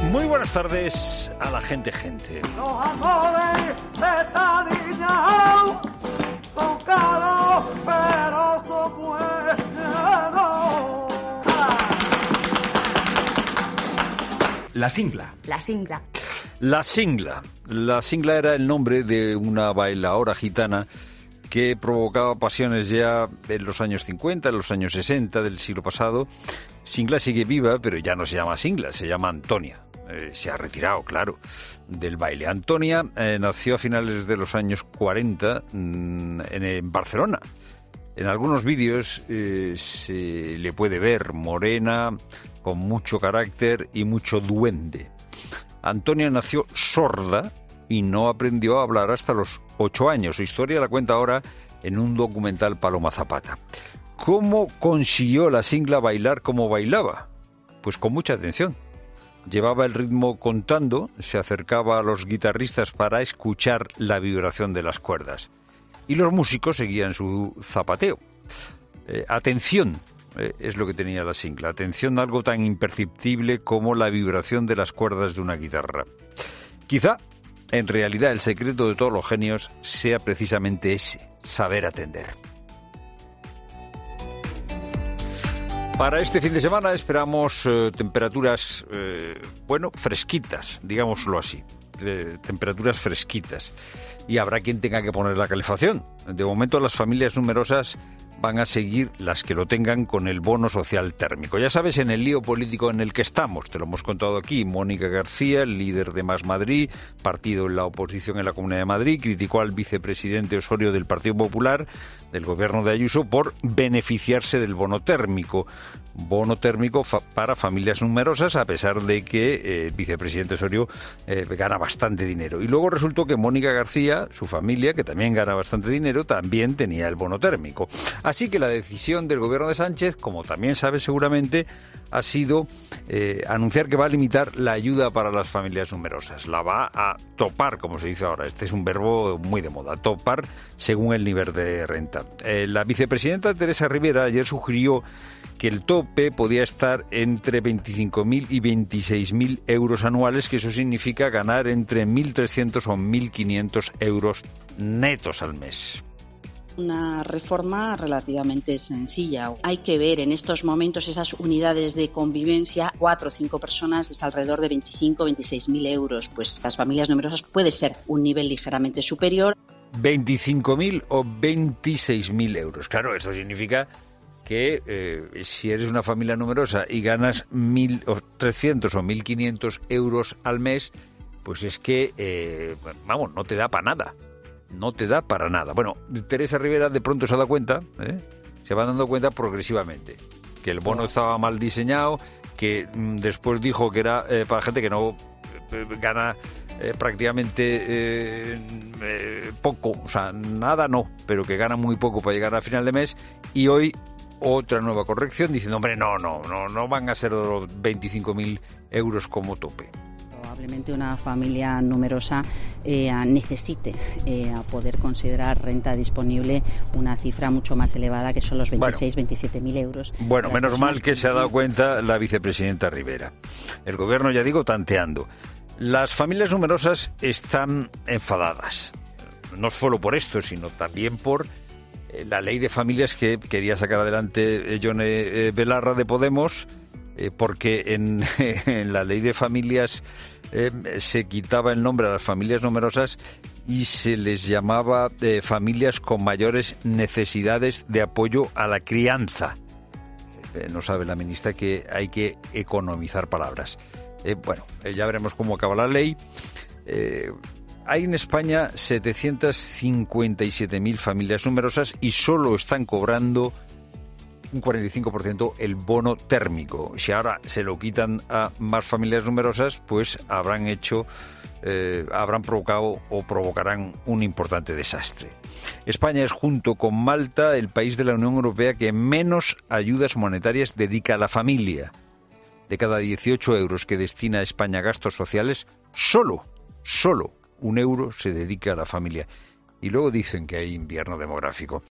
Muy buenas tardes a la gente. Los amores de esta niña son caros, pero son buenos. La Singla. La Singla. La Singla. La Singla era el nombre de una bailaora gitana que provocaba pasiones ya en los años 50, en los años 60 del siglo pasado. Singla sigue viva, pero ya no se llama Singla, se llama Antonia. Se ha retirado, claro, del baile. Antonia nació a finales de los años 40 en Barcelona. En algunos vídeos se le puede ver morena, con mucho carácter y mucho duende. Antonia nació sorda y no aprendió a hablar hasta los 8 años. Su historia la cuenta ahora en un documental Paloma Zapata. ¿Cómo consiguió la Singla bailar como bailaba? Pues con mucha atención. Llevaba el ritmo contando, se acercaba a los guitarristas para escuchar la vibración de las cuerdas. Y los músicos seguían su zapateo. Atención es lo que tenía la Singla. Atención a algo tan imperceptible como la vibración de las cuerdas de una guitarra. Quizá, en realidad, el secreto de todos los genios sea precisamente ese, saber atender. Para este fin de semana esperamos temperaturas, fresquitas, digámoslo así. Temperaturas fresquitas. Y habrá quien tenga que poner la calefacción. De momento las familias numerosas van a seguir, las que lo tengan, con el bono social térmico. Ya sabes, en el lío político en el que estamos, te lo hemos contado aquí, Mónica García, el líder de Más Madrid, partido en la oposición en la Comunidad de Madrid, criticó al vicepresidente Osorio del Partido Popular, del gobierno de Ayuso, por beneficiarse del bono térmico. Bono térmico para familias numerosas, a pesar de que el vicepresidente Osorio gana bastante dinero. Y luego resultó que Mónica García, su familia, que también gana bastante dinero, también tenía el bono térmico. Así que la decisión del gobierno de Sánchez, como también sabes seguramente, ha sido anunciar que va a limitar la ayuda para las familias numerosas. La va a topar, como se dice ahora. Este es un verbo muy de moda, topar según el nivel de renta. La vicepresidenta Teresa Rivera ayer sugirió que el tope podía estar entre 25.000 y 26.000 euros anuales, que eso significa ganar entre 1.300 o 1.500 euros netos al mes. Una reforma relativamente sencilla. Hay que ver en estos momentos esas unidades de convivencia, 4 o 5 personas, es alrededor de 25 26.000 euros. Pues las familias numerosas puede ser un nivel ligeramente superior. 25.000 o 26.000 euros. Claro, eso significa que si eres una familia numerosa y ganas 1.300 o 1.500 euros al mes, pues es que, no te da para nada. No te da para nada. Bueno, Teresa Rivera de pronto se da cuenta, se va dando cuenta progresivamente, que el bono estaba mal diseñado, que después dijo que era para gente que no gana prácticamente poco, o sea, nada no, pero que gana muy poco para llegar a final de mes, y hoy otra nueva corrección diciendo, hombre, no van a ser los 25.000 euros como tope. Probablemente una familia numerosa necesite poder considerar renta disponible una cifra mucho más elevada, que son los 27.000 euros. Bueno, menos mal que se ha dado cuenta la vicepresidenta Rivera. El gobierno, ya digo, tanteando. Las familias numerosas están enfadadas, no solo por esto, sino también por la ley de familias que quería sacar adelante Yone Belarra de Podemos, porque en la ley de familias se quitaba el nombre a las familias numerosas y se les llamaba familias con mayores necesidades de apoyo a la crianza. No sabe la ministra que hay que economizar palabras. Ya veremos cómo acaba la ley. Hay en España 757.000 familias numerosas y solo están cobrando un 45% el bono térmico. Si ahora se lo quitan a más familias numerosas, pues habrán provocado o provocarán un importante desastre. España es, junto con Malta, el país de la Unión Europea que menos ayudas monetarias dedica a la familia. De cada 18 euros que destina España a gastos sociales, solo 1 euro se dedica a la familia. Y luego dicen que hay invierno demográfico.